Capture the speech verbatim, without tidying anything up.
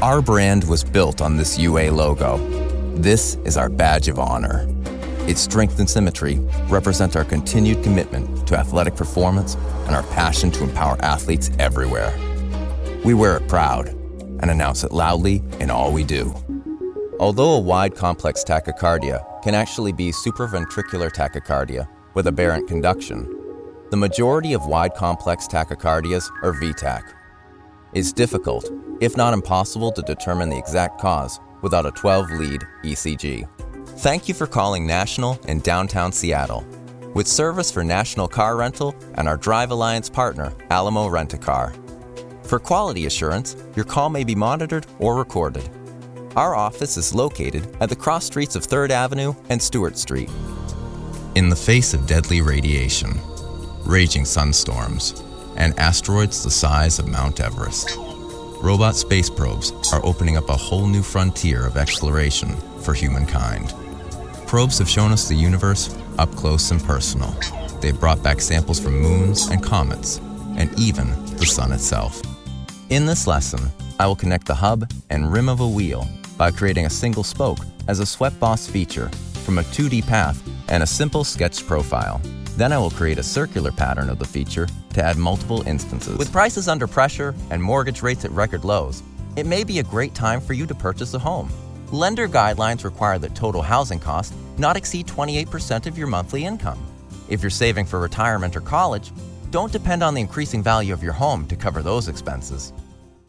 Our brand was built on this U A logo. This is our badge of honor. Its strength and symmetry represent our continued commitment to athletic performance and our passion to empower athletes everywhere. We wear it proud and announce it loudly in all we do. Although a wide complex tachycardia can actually be supraventricular tachycardia with aberrant conduction, the majority of wide complex tachycardias are V TAC. It's difficult, if not impossible, to determine the exact cause without a twelve-lead E C G. Thank you for calling National in downtown Seattle, with service for National Car Rental and our Drive Alliance partner, Alamo Rent-A-Car. For quality assurance, your call may be monitored or recorded. Our office is located at the cross streets of third Avenue and Stewart Street. In the face of deadly radiation, raging sunstorms, and asteroids the size of Mount Everest, robot space probes are opening up a whole new frontier of exploration for humankind. Probes have shown us the universe up close and personal. They've brought back samples from moons and comets, and even the sun itself. In this lesson, I will connect the hub and rim of a wheel by creating a single spoke as a SweatBoss feature from a two D path and a simple sketched profile. Then I will create a circular pattern of the feature to add multiple instances. With prices under pressure and mortgage rates at record lows, it may be a great time for you to purchase a home. Lender guidelines require that total housing costs not exceed twenty-eight percent of your monthly income. If you're saving for retirement or college, don't depend on the increasing value of your home to cover those expenses.